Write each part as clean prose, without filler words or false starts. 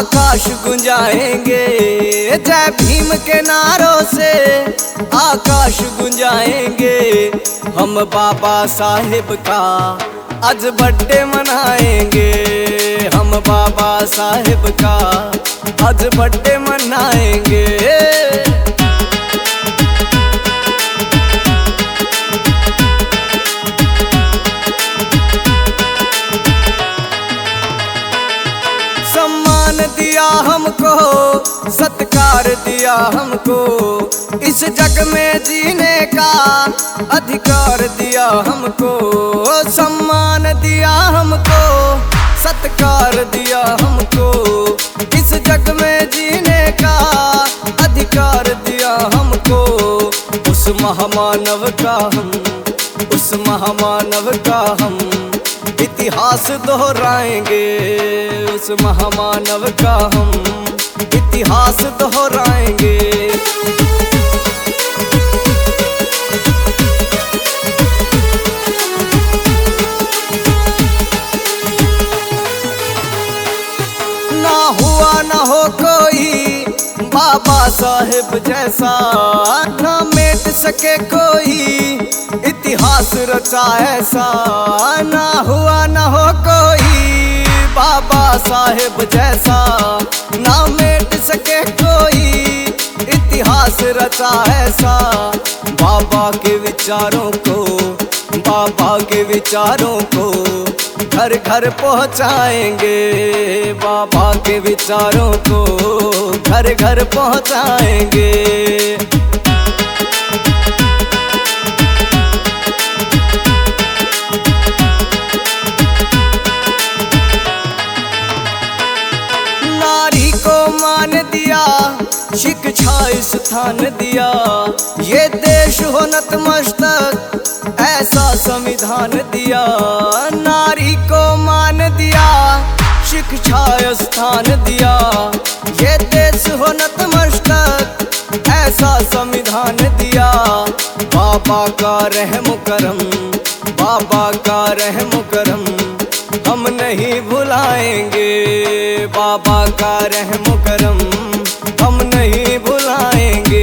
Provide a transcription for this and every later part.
आकाश गुंजाएंगे। जय भीम के नारों से आकाश गुंजाएंगे। हम बाबा साहिब का आज बर्थडे मनाएंगे। हम बाबा साहिब का आज बर्थडे मनाएंगे। सम्मान दिया हमको, सत्कार दिया हमको, इस जग में जीने का अधिकार दिया हमको। सम्मान दिया हमको, सत्कार दिया हमको, इस जग में जीने का अधिकार दिया हमको। उस महामानव का हम, उस महामानव का हम इतिहास दोहराएंगे। उस महामानव का हम इतिहास दोहराएंगे। ना हुआ ना हो कोई बाबा साहिब जैसा, ना मिट सके कोई इतिहास रचा ऐसा। ना हुआ ना हो कोई बाबा साहिब जैसा, ना मिट सके कोई इतिहास रचा ऐसा। बाबा के विचारों को, बाबा के विचारों को घर घर पहुँचाएंगे। बाबा के विचारों को घर घर पहुँचाएंगे। नारी को मान दिया, शिक्षा स्थान दिया, ये देश हो नतमस्तक ऐसा संविधान दिया। नारी को मान दिया, शिक्षा स्थान दिया, ये देश हो नतमस्तक ऐसा संविधान दिया। बाबा का रहम करम, बाबा का रहम करम हम नहीं भुलाएंगे। बाबा का रहम करम हम नहीं भुलाएंगे।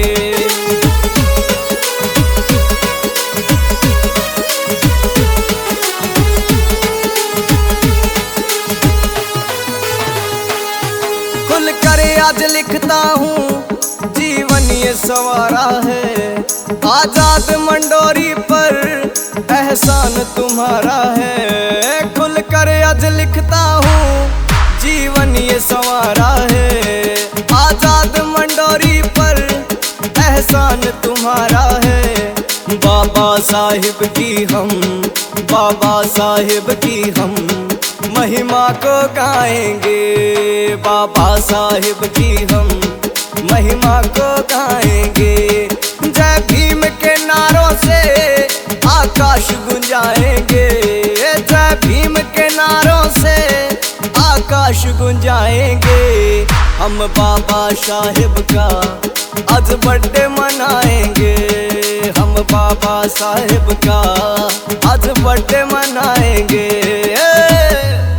खुल कर आज लिखता हूँ, जीवन ये संवारा है। आजाद मंडोरी पर एहसान तुम्हारा है। खुल कर आज लिखता हूँ, जीवन ये संवारा है। आजाद मंडोरी पर एहसान तुम्हारा है। बाबा साहिब की हम, बाबा साहिब की हम महिमा को गाएंगे। बाबा साहिब की हम महिमा को गाएंगे। जय भीम के नारों से आकाश गुंजाएंगे। जय भीम के नारों से आकाश गुंजाएंगे। हम बाबा साहिब का आज बर्थडे मनाएंगे। हम बाबा साहिब का आज बर्थडे मनाएंगे।